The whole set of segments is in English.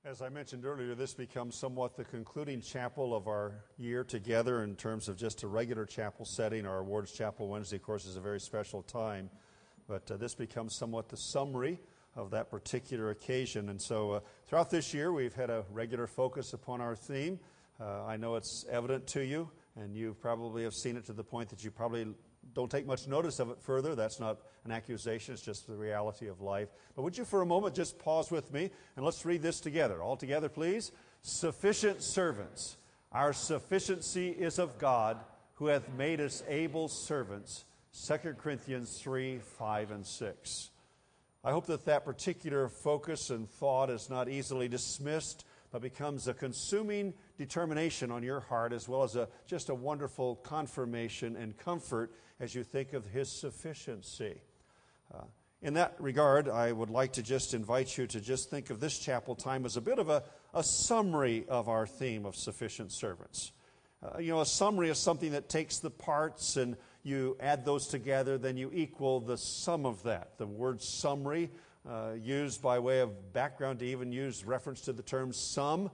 As I mentioned earlier, this becomes somewhat the concluding chapel of our year together in terms of just a regular chapel setting. Our Awards Chapel Wednesday, of course, is a very special time. But this becomes somewhat the summary of that particular occasion. And so throughout this year, we've had a regular focus upon our theme. I know it's evident to you, and you probably have seen it to the point that you probably don't take much notice of it further. That's not an accusation. It's just the reality of life. But would you for a moment just pause with me and let's read this together. All together, please. Sufficient servants. Our sufficiency is of God, who hath made us able servants. 2 Corinthians 3, 5, and 6. I hope that that particular focus and thought is not easily dismissed, but becomes a consuming determination on your heart, as well as just a wonderful confirmation and comfort as you think of His sufficiency. In that regard, I would like to just invite you to just think of this chapel time as a bit of a summary of our theme of sufficient servants. A summary is something that takes the parts and you add those together, then you equal the sum of that. The word summary, used by way of background to even use reference to the term sum,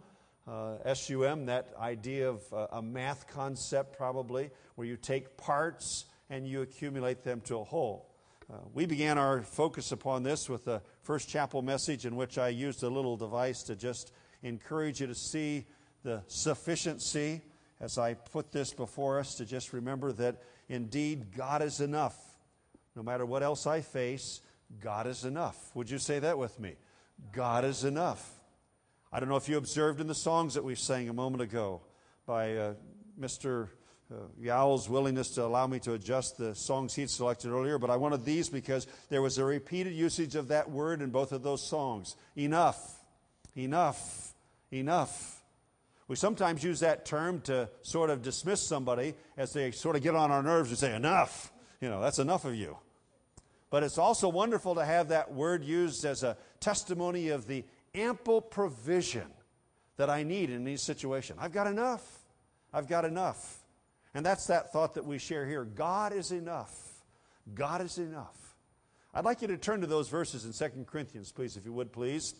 S-U-M, that idea of a math concept probably, where you take parts and you accumulate them to a whole. We began our focus upon this with the first chapel message, in which I used a little device to just encourage you to see the sufficiency as I put this before us, to just remember that indeed God is enough. No matter what else I face, God is enough. Would you say that with me? God is enough. I don't know if you observed in the songs that we sang a moment ago by Mr. Yowell's willingness to allow me to adjust the songs he'd selected earlier, but I wanted these because there was a repeated usage of that word in both of those songs. Enough, enough, enough. We sometimes use that term to sort of dismiss somebody as they sort of get on our nerves and say, enough, that's enough of you. But it's also wonderful to have that word used as a testimony of the ample provision that I need in any situation. I've got enough. I've got enough. And that's that thought that we share here. God is enough. God is enough. I'd like you to turn to those verses in 2 Corinthians, please, if you would, please.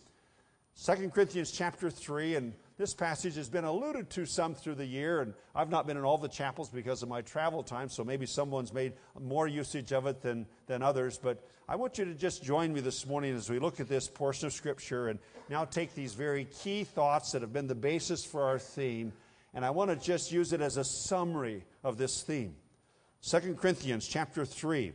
2 Corinthians chapter 3, and this passage has been alluded to some through the year, and I've not been in all the chapels because of my travel time, so maybe someone's made more usage of it than others, but I want you to just join me this morning as we look at this portion of Scripture and now take these very key thoughts that have been the basis for our theme, and I want to just use it as a summary of this theme. 2 Corinthians chapter 3.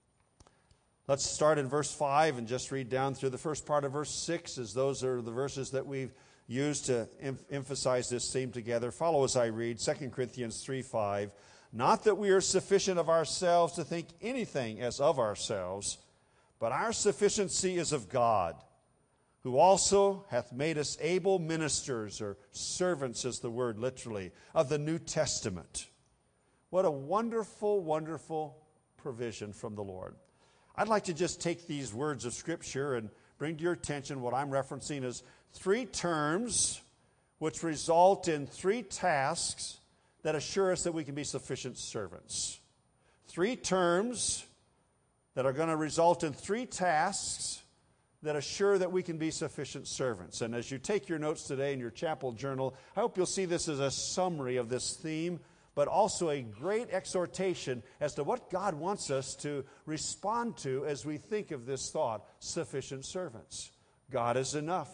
Let's start in verse 5 and just read down through the first part of verse 6, as those are the verses that we've used to emphasize this theme together. Follow as I read 2 Corinthians 3:5. Not that we are sufficient of ourselves to think anything as of ourselves, but our sufficiency is of God, who also hath made us able ministers, or servants is the word literally, of the New Testament. What a wonderful, wonderful provision from the Lord. I'd like to just take these words of Scripture and bring to your attention what I'm referencing as three terms which result in three tasks that assure us that we can be sufficient servants. Three terms that are going to result in three tasks that assure that we can be sufficient servants. And as you take your notes today in your chapel journal, I hope you'll see this as a summary of this theme, but also a great exhortation as to what God wants us to respond to as we think of this thought, sufficient servants. God is enough.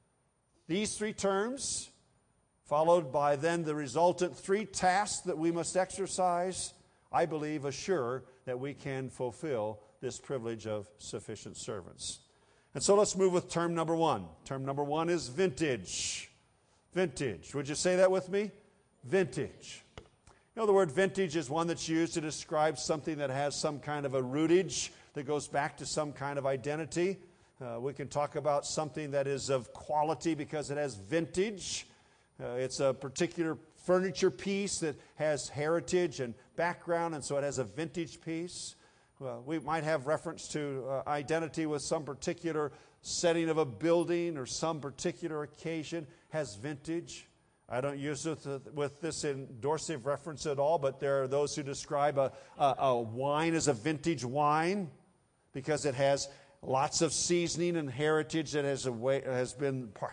These three terms, followed by then the resultant three tasks that we must exercise, I believe assure that we can fulfill this privilege of sufficient servants. And so let's move with term number one. Term number one is vintage. Vintage. Would you say that with me? Vintage. The word vintage is one that's used to describe something that has some kind of a rootage that goes back to some kind of identity. We can talk about something that is of quality because it has vintage. It's a particular furniture piece that has heritage and background, and so it has a vintage piece. We might have reference to identity with some particular setting of a building or some particular occasion has vintage. I don't use it with this endorsive reference at all, but there are those who describe a wine as a vintage wine because it has lots of seasoning and heritage that has been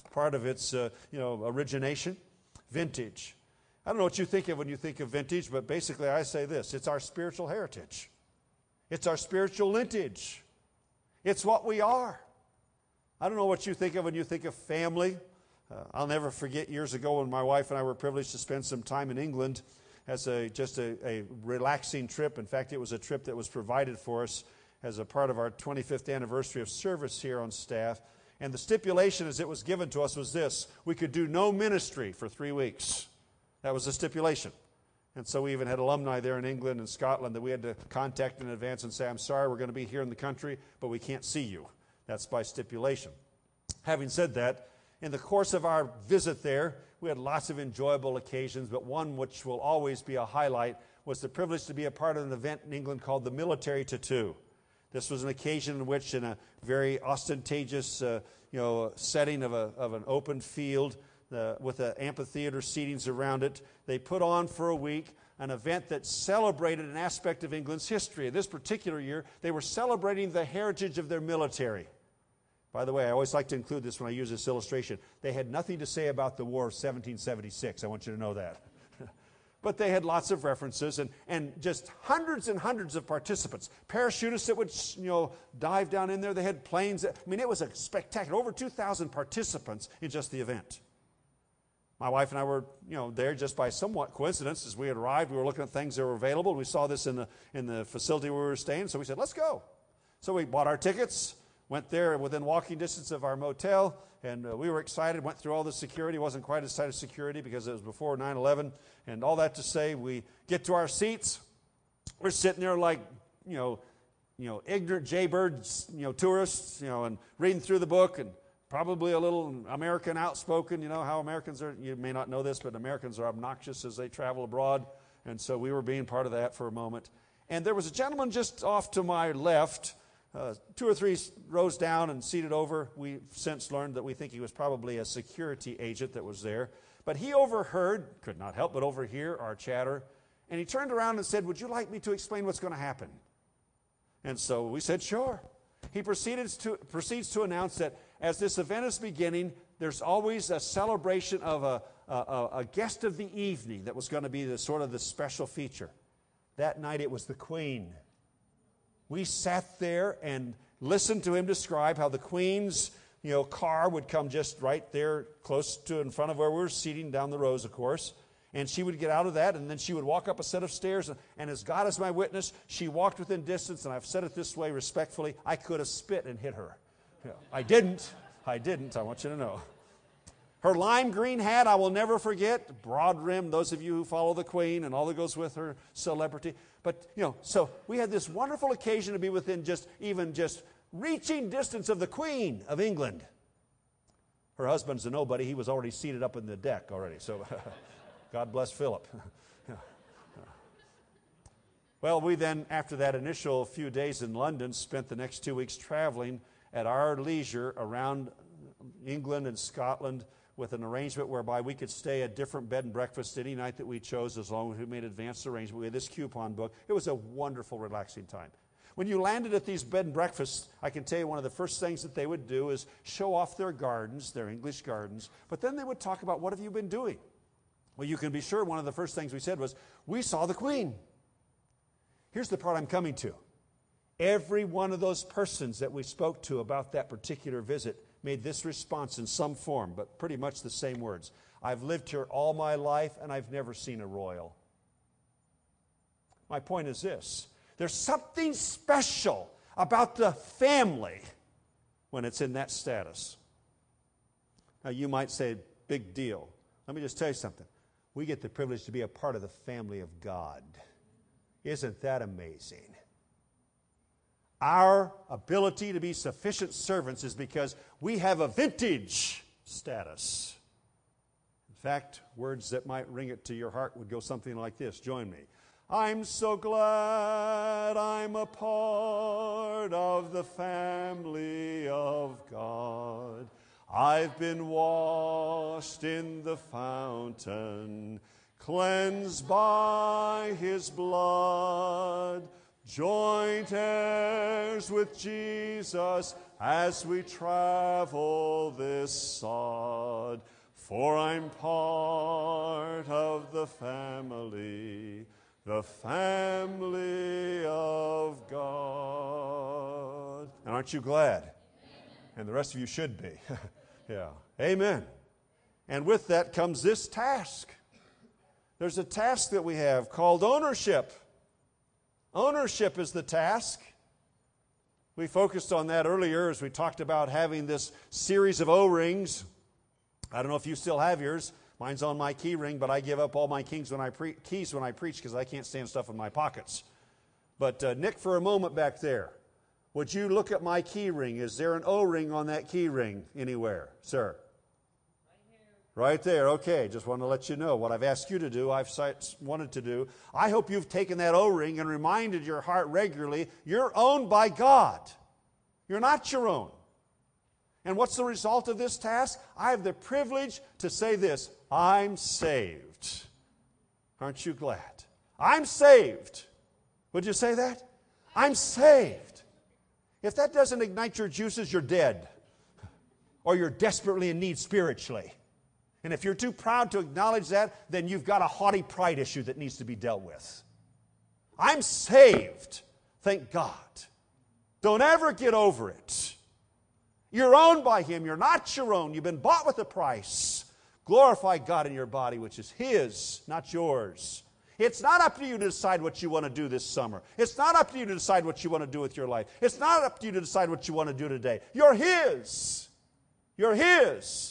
part of its origination. Vintage. I don't know what you think of when you think of vintage, but basically I say this: it's our spiritual heritage. It's our spiritual lineage. It's what we are. I don't know what you think of when you think of family. I'll never forget years ago when my wife and I were privileged to spend some time in England as just a relaxing trip. In fact, it was a trip that was provided for us as a part of our 25th anniversary of service here on staff. And the stipulation as it was given to us was this: we could do no ministry for 3 weeks. That was the stipulation. And so we even had alumni there in England and Scotland that we had to contact in advance and say, I'm sorry, we're going to be here in the country, but we can't see you. That's by stipulation. Having said that, in the course of our visit there, we had lots of enjoyable occasions, but one which will always be a highlight was the privilege to be a part of an event in England called the Military Tattoo. This was an occasion in which, in a very ostentatious setting of an open field with an amphitheater seatings around it, they put on for a week an event that celebrated an aspect of England's history. This particular year, they were celebrating the heritage of their military. By the way, I always like to include this when I use this illustration. They had nothing to say about the War of 1776. I want you to know that. But they had lots of references and just hundreds and hundreds of participants. Parachutists that would dive down in there. They had planes. It was a spectacular. Over 2,000 participants in just the event. My wife and I were there just by somewhat coincidence. As we had arrived, we were looking at things that were available. We saw this in the facility where we were staying, so we said, let's go. So we bought our tickets, went there within walking distance of our motel, and we were excited, went through all the security. It wasn't quite as tight as security because it was before 9/11. And all that to say, we get to our seats. We're sitting there like, ignorant jaybirds, tourists, and reading through the book and probably a little American outspoken. You know how Americans are. You may not know this, but Americans are obnoxious as they travel abroad. And so we were being part of that for a moment. And there was a gentleman just off to my left, 2 or 3 rows down and seated over. We've since learned that we think he was probably a security agent that was there. But he overheard, could not help but overhear our chatter, and he turned around and said, would you like me to explain what's going to happen? And so we said, sure. He proceeds to announce that as this event is beginning, there's always a celebration of a guest of the evening that was going to be the special feature. That night it was the Queen. We sat there and listened to him describe how the Queen's car would come just right there close to in front of where we were seating down the rows, of course. And she would get out of that, and then she would walk up a set of stairs. And as God is my witness, she walked within distance, and I've said it this way respectfully, I could have spit and hit her. I didn't. I want you to know. Her lime green hat, I will never forget. Broad rim, those of you who follow the Queen and all that goes with her celebrity. But, so we had this wonderful occasion to be within just reaching distance of the Queen of England. Her husband's a nobody. He was already seated up in the deck already. So God bless Philip. Well, we then, after that initial few days in London, spent the next 2 weeks traveling at our leisure around England and Scotland with an arrangement whereby we could stay at different bed and breakfasts any night that we chose as long as we made advanced arrangement. We had this coupon book. It was a wonderful, relaxing time. When you landed at these bed and breakfasts, I can tell you one of the first things that they would do is show off their gardens, their English gardens, but then they would talk about, what have you been doing? Well, you can be sure one of the first things we said was, we saw the Queen. Here's the part I'm coming to. Every one of those persons that we spoke to about that particular visit made this response in some form, but pretty much the same words. I've lived here all my life, and I've never seen a royal. My point is this. There's something special about the family when it's in that status. Now, you might say, big deal. Let me just tell you something. We get the privilege to be a part of the family of God. Isn't that amazing? Our ability to be sufficient servants is because we have a vintage status. In fact, words that might ring it to your heart would go something like this. Join me. I'm so glad I'm a part of the family of God. I've been washed in the fountain, cleansed by His blood. joint heirs with Jesus as we travel this sod. For I'm part of the family of God. And aren't you glad? And the rest of you should be. Yeah. Amen. And with that comes this task. There's a task that we have called ownership. Ownership is the task. We focused on that earlier as we talked about having this series of O-rings. I don't know if you still have yours. Mine's on my key ring, but I give up all my keys when I preach because I can't stand stuff in my pockets. But Nick, for a moment back there, would you look at my key ring? Is there an O-ring on that key ring anywhere, sir? Right there, okay. Just want to let you know what I've asked you to do, I've wanted to do. I hope you've taken that O-ring and reminded your heart regularly, you're owned by God. You're not your own. And what's the result of this task? I have the privilege to say this, I'm saved. Aren't you glad? I'm saved. Would you say that? I'm saved. If that doesn't ignite your juices, you're dead. Or you're desperately in need spiritually. And if you're too proud to acknowledge that, then you've got a haughty pride issue that needs to be dealt with. I'm saved. Thank God. Don't ever get over it. You're owned by Him. You're not your own. You've been bought with a price. Glorify God in your body, which is His, not yours. It's not up to you to decide what you want to do this summer. It's not up to you to decide what you want to do with your life. It's not up to you to decide what you want to do today. You're His. You're His.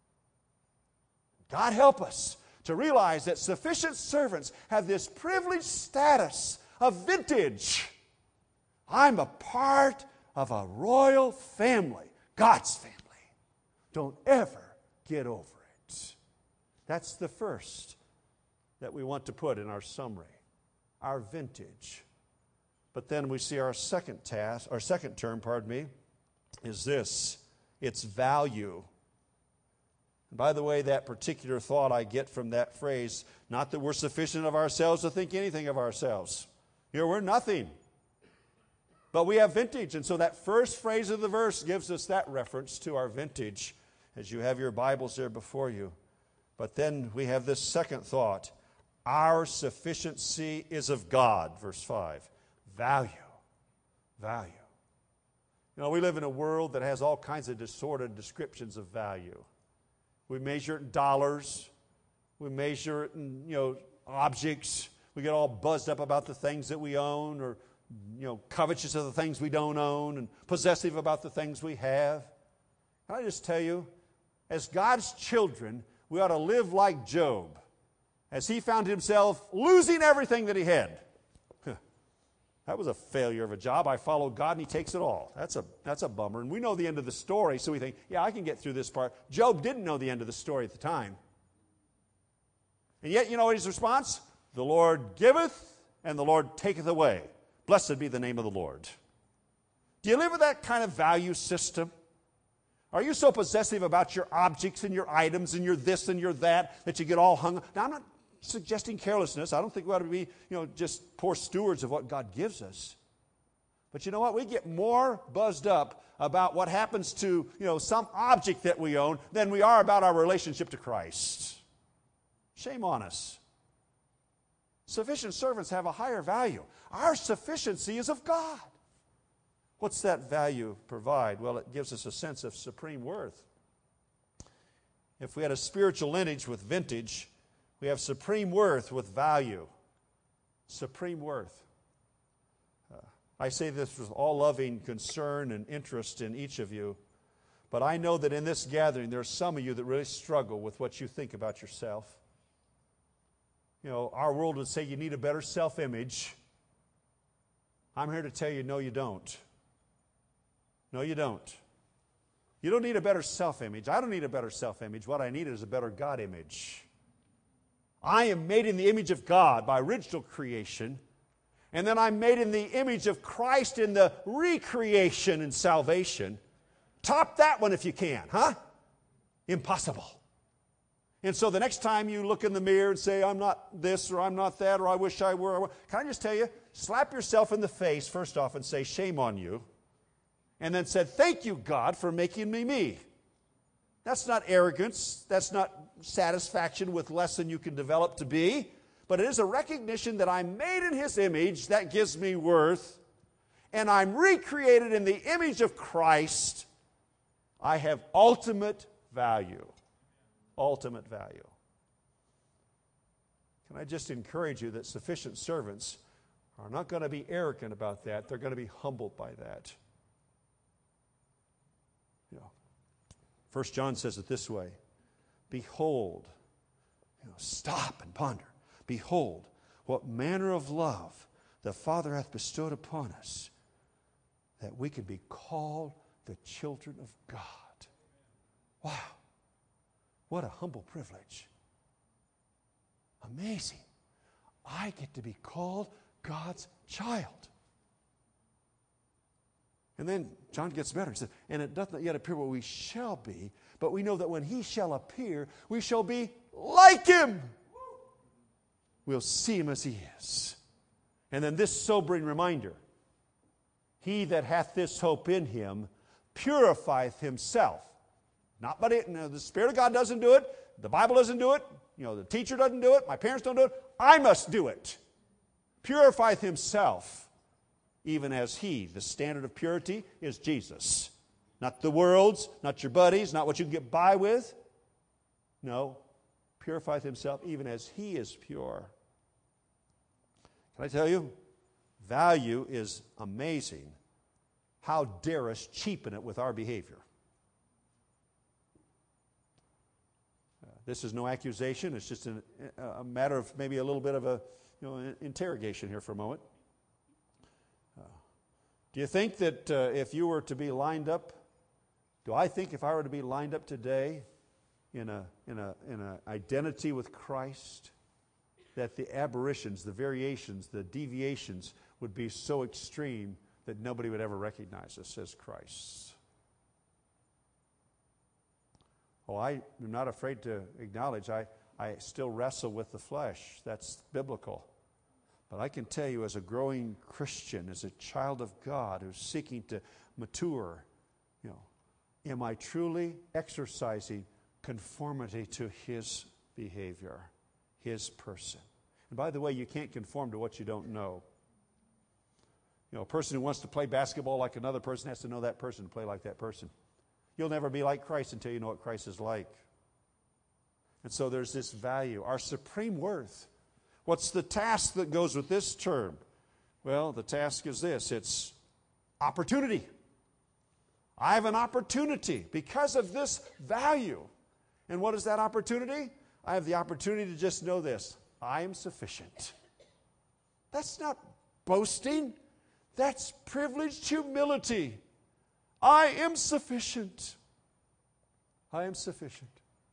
God help us to realize that sufficient servants have this privileged status of vintage. I'm a part of a royal family, God's family. Don't ever get over it. That's the first that we want to put in our summary, our vintage. But then we see our second term, is this. It's value. And by the way, that particular thought I get from that phrase, not that we're sufficient of ourselves to think anything of ourselves. We're nothing. But we have vintage. And so that first phrase of the verse gives us that reference to our vintage as you have your Bibles there before you. But then we have this second thought. Our sufficiency is of God, verse 5. Value. Value. We live in a world that has all kinds of distorted descriptions of value. We measure it in dollars. We measure it in, objects. We get all buzzed up about the things that we own or, covetous of the things we don't own and possessive about the things we have. Can I just tell you, as God's children, we ought to live like Job, as he found himself losing everything that he had. That was a failure of a job. I followed God and He takes it all. That's a bummer. And we know the end of the story, so we think, yeah, I can get through this part. Job didn't know the end of the story at the time. And yet, you know what his response? The Lord giveth and the Lord taketh away. Blessed be the name of the Lord. Do you live with that kind of value system? Are you so possessive about your objects and your items and your this and your that you get all hung up? Now, I'm not suggesting carelessness. I don't think we ought to be, just poor stewards of what God gives us. But you know what? We get more buzzed up about what happens to, some object that we own than we are about our relationship to Christ. Shame on us. Sufficient servants have a higher value. Our sufficiency is of God. What's that value provide? Well, it gives us a sense of supreme worth. If we had a spiritual lineage with vintage, we have supreme worth with value. Supreme worth. I say this with all loving concern and interest in each of you, but I know that in this gathering there are some of you that really struggle with what you think about yourself. Our world would say you need a better self-image. I'm here to tell you, no, you don't. No, you don't. You don't need a better self-image. I don't need a better self-image. What I need is a better God image. I am made in the image of God by original creation, and then I'm made in the image of Christ in the recreation and salvation. Top that one if you can, huh? Impossible. And so the next time you look in the mirror and say, I'm not this or I'm not that or I wish I were. Can I just tell you, slap yourself in the face first off and say, shame on you. And then said, thank you, God, for making me me. That's not arrogance. That's not satisfaction with less than you can develop to be. But it is a recognition that I'm made in His image. That gives me worth. And I'm recreated in the image of Christ. I have ultimate value. Ultimate value. Can I just encourage you that sufficient servants are not going to be arrogant about that. They're going to be humbled by that. 1 John says it this way. Behold, stop and ponder. Behold, what manner of love the Father hath bestowed upon us, that we can be called the children of God. Wow. What a humble privilege. Amazing. I get to be called God's child. And then John gets better. He says, and it doth not yet appear what we shall be, but we know that when He shall appear, we shall be like Him. We'll see Him as He is. And then this sobering reminder. He that hath this hope in Him purifieth himself. Not but it. The Spirit of God doesn't do it. The Bible doesn't do it. The teacher doesn't do it. My parents don't do it. I must do it. Purifieth himself. Even as He, the standard of purity, is Jesus. Not the world's, not your buddies, not what you can get by with. No, purifieth himself even as He is pure. Can I tell you? Value is amazing. How dare us cheapen it with our behavior? This is no accusation. It's just a matter of maybe a little bit of an interrogation here for a moment. Do you think that if you were to be lined up, do I think if I were to be lined up today in an identity with Christ, that the aberrations, the variations, the deviations would be so extreme that nobody would ever recognize us as Christ? Oh, I am not afraid to acknowledge I still wrestle with the flesh. That's biblical. But I can tell you, as a growing Christian, as a child of God who's seeking to mature, am I truly exercising conformity to His behavior, His person? And by the way, you can't conform to what you don't know. A person who wants to play basketball like another person has to know that person to play like that person. You'll never be like Christ until you know what Christ is like. And so there's this value, our supreme worth. What's the task that goes with this term? Well, the task is this. It's opportunity. I have an opportunity because of this value. And what is that opportunity? I have the opportunity to just know this. I am sufficient. That's not boasting. That's privileged humility. I am sufficient. I am sufficient.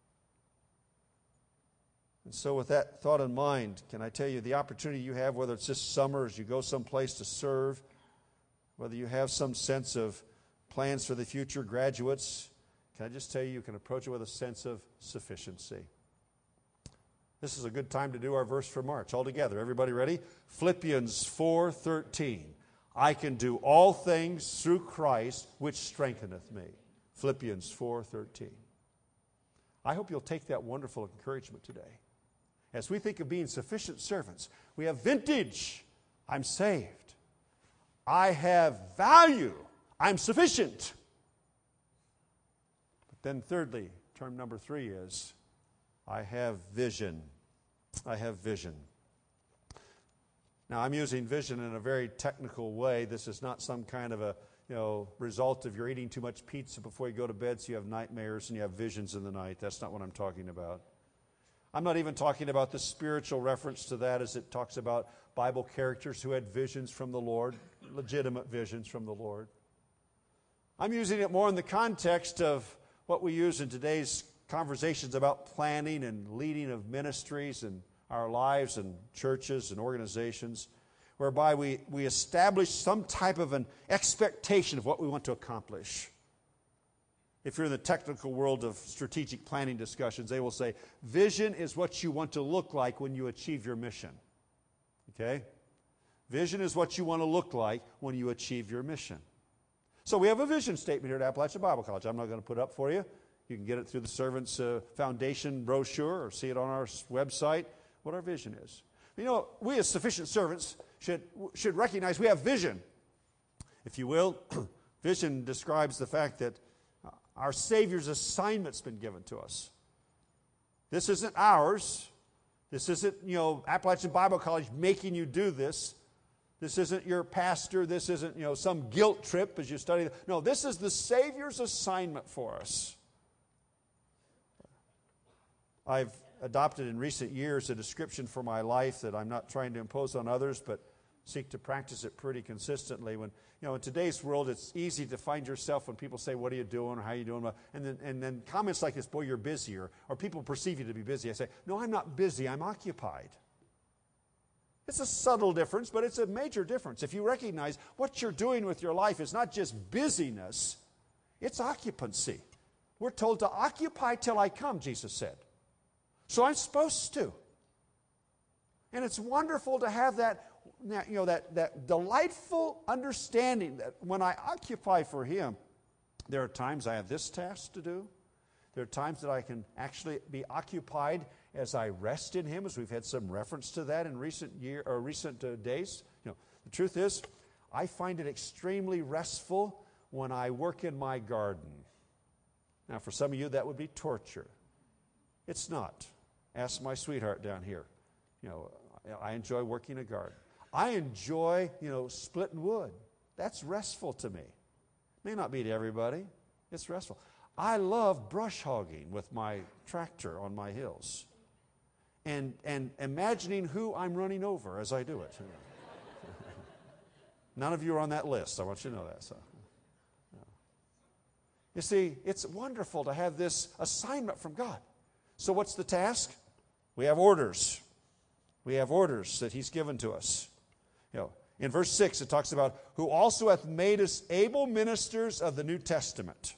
And so with that thought in mind, can I tell you the opportunity you have, whether it's this summer as you go someplace to serve, whether you have some sense of plans for the future, graduates, can I just tell you, you can approach it with a sense of sufficiency. This is a good time to do our verse for March. All together, everybody ready? Philippians 4:13. I can do all things through Christ, which strengtheneth me. Philippians 4:13. I hope you'll take that wonderful encouragement today. As we think of being sufficient servants, we have vintage. I'm saved. I have value. I'm sufficient. But then thirdly, term number 3 is, I have vision. I have vision. Now, I'm using vision in a very technical way. This is not some kind of a result of you're eating too much pizza before you go to bed, so you have nightmares and you have visions in the night. That's not what I'm talking about. I'm not even talking about the spiritual reference to that as it talks about Bible characters who had visions from the Lord, legitimate visions from the Lord. I'm using it more in the context of what we use in today's conversations about planning and leading of ministries and our lives and churches and organizations, whereby we establish some type of an expectation of what we want to accomplish. If you're in the technical world of strategic planning discussions, they will say, vision is what you want to look like when you achieve your mission. Okay? Vision is what you want to look like when you achieve your mission. So we have a vision statement here at Appalachian Bible College. I'm not going to put it up for you. You can get it through the Servants Foundation brochure or see it on our website, what our vision is. You know, we as sufficient servants should recognize we have vision. If you will, vision describes the fact that our Savior's assignment's been given to us. This isn't ours. This isn't, Appalachian Bible College making you do this. This isn't your pastor. This isn't, some guilt trip as you study. No, this is the Savior's assignment for us. I've adopted in recent years a description for my life that I'm not trying to impose on others, but seek to practice it pretty consistently. When, in today's world, it's easy to find yourself when people say, what are you doing, or how are you doing? And then comments like this, boy, you're busy, or people perceive you to be busy. I say, no, I'm not busy, I'm occupied. It's a subtle difference, but it's a major difference. If you recognize what you're doing with your life is not just busyness, it's occupancy. We're told to occupy till I come, Jesus said. So I'm supposed to. And it's wonderful to have that delightful understanding that when I occupy for Him, there are times I have this task to do. There are times that I can actually be occupied as I rest in Him, as we've had some reference to that in recent days. The truth is, I find it extremely restful when I work in my garden. Now, for some of you, that would be torture. It's not. Ask my sweetheart down here. I enjoy working a garden. I enjoy, splitting wood. That's restful to me. May not be to everybody. It's restful. I love brush hogging with my tractor on my hills. And imagining who I'm running over as I do it. None of you are on that list. I want you to know that. So. You see, it's wonderful to have this assignment from God. So what's the task? We have orders. We have orders that He's given to us. In verse 6, it talks about, who also hath made us able ministers of the New Testament.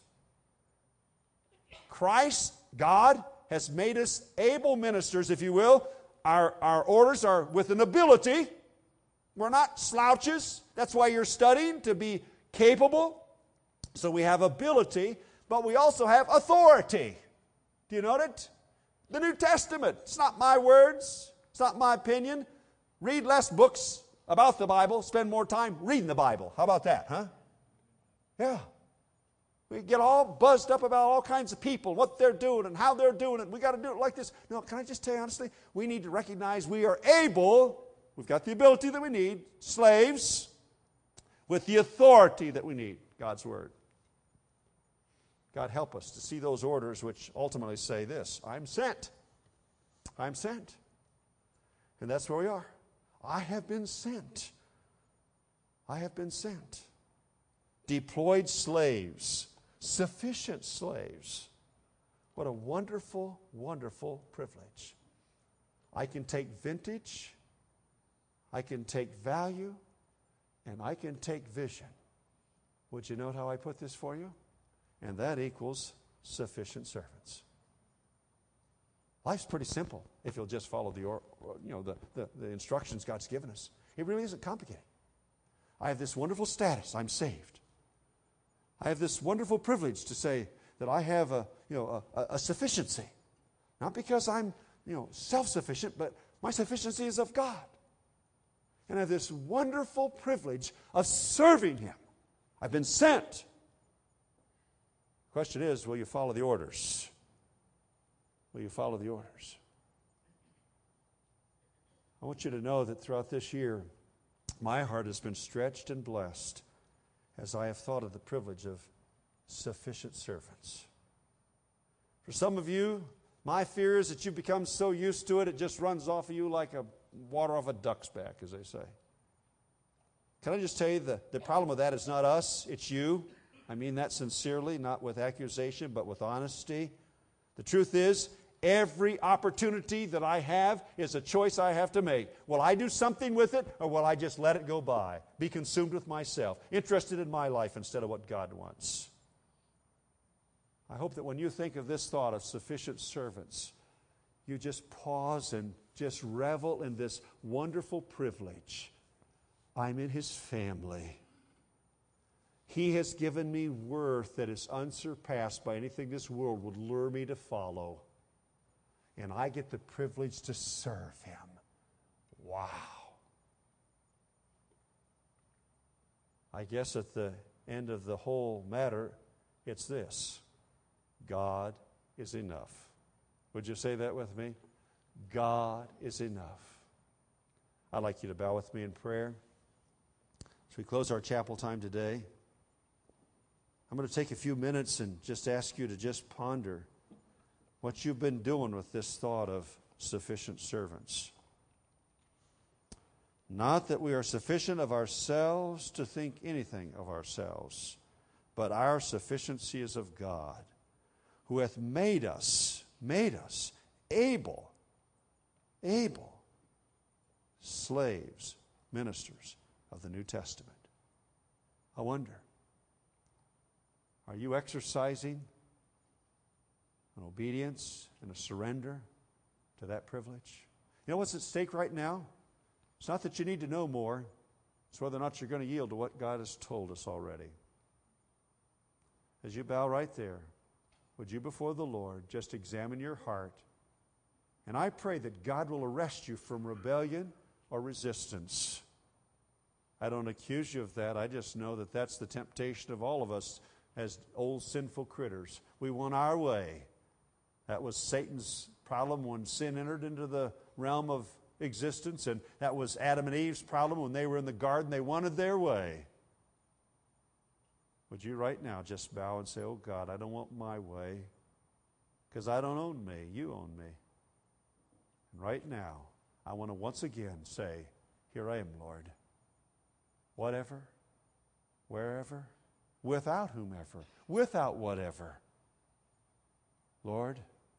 Christ, God, has made us able ministers, if you will. Our orders are with an ability. We're not slouches. That's why you're studying, to be capable. So we have ability, but we also have authority. Do you note it? The New Testament. It's not my words. It's not my opinion. Read less books about the Bible. Spend more time reading the Bible. How about that, huh? Yeah. We get all buzzed up about all kinds of people, what they're doing and how they're doing it. We got to do it like this. No, can I just tell you honestly? We need to recognize we are able, we've got the ability that we need, slaves, with the authority that we need, God's Word. God help us to see those orders which ultimately say this, I'm sent. I'm sent. And that's where we are. I have been sent. I have been sent. Deployed slaves. Sufficient slaves. What a wonderful, wonderful privilege. I can take vintage, I can take value, and I can take vision. Would you note how I put this for you? And that equals sufficient servants. Life's pretty simple if you'll just follow the instructions God's given us. It really isn't complicated. I have this wonderful status. I'm saved. I have this wonderful privilege to say that I have a sufficiency. Not because I'm self-sufficient, but my sufficiency is of God. And I have this wonderful privilege of serving Him. I've been sent. The question is, will you follow the orders? Will you follow the orders? I want you to know that throughout this year, my heart has been stretched and blessed as I have thought of the privilege of sufficient servants. For some of you, my fear is that you've become so used to it, it just runs off of you like water off a duck's back, as they say. Can I just tell you, the problem with that is not us, it's you. I mean that sincerely, not with accusation, but with honesty. The truth is, every opportunity that I have is a choice I have to make. Will I do something with it, or will I just let it go by? Be consumed with myself, interested in my life instead of what God wants. I hope that when you think of this thought of sufficient servants, you just pause and just revel in this wonderful privilege. I'm in His family. He has given me worth that is unsurpassed by anything this world would lure me to follow. And I get the privilege to serve Him. Wow. I guess at the end of the whole matter, it's this: God is enough. Would you say that with me? God is enough. I'd like you to bow with me in prayer. As we close our chapel time today, I'm going to take a few minutes and just ask you to just ponder what you've been doing with this thought of sufficient servants. Not that we are sufficient of ourselves to think anything of ourselves, but our sufficiency is of God, who hath made us able, slaves, ministers of the New Testament. I wonder, are you exercising an obedience and a surrender to that privilege? You know what's at stake right now? It's not that you need to know more. It's whether or not you're going to yield to what God has told us already. As you bow right there, would you before the Lord just examine your heart? And I pray that God will arrest you from rebellion or resistance. I don't accuse you of that. I just know that that's the temptation of all of us as old sinful critters. We want our way. That was Satan's problem when sin entered into the realm of existence, and that was Adam and Eve's problem when they were in the garden. They wanted their way. Would you right now just bow and say, oh God, I don't want my way, because I don't own me. You own me. And right now, I want to once again say, here I am, Lord. Whatever, wherever, without whomever, without whatever. Lord,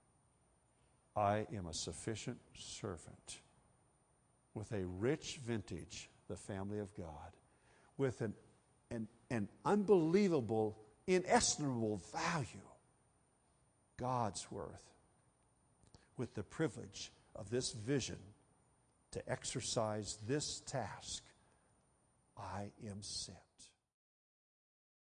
I am a sufficient servant with a rich vintage, the family of God, with an unbelievable, inestimable value, God's worth, with the privilege of this vision to exercise this task. I am sent.